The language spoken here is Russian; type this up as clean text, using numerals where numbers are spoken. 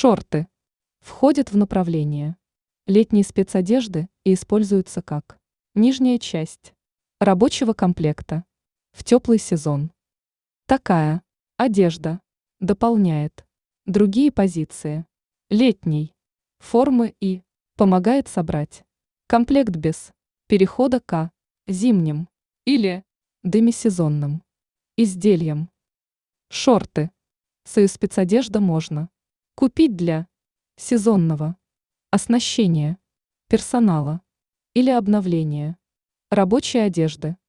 Шорты входят в направление летней спецодежды и используются как нижняя часть рабочего комплекта в теплый сезон. Такая одежда дополняет другие позиции летней формы и помогает собрать комплект без перехода к зимним или демисезонным изделиям. Шорты. Союз спецодежда можно купить для сезонного оснащения персонала или обновления рабочей одежды.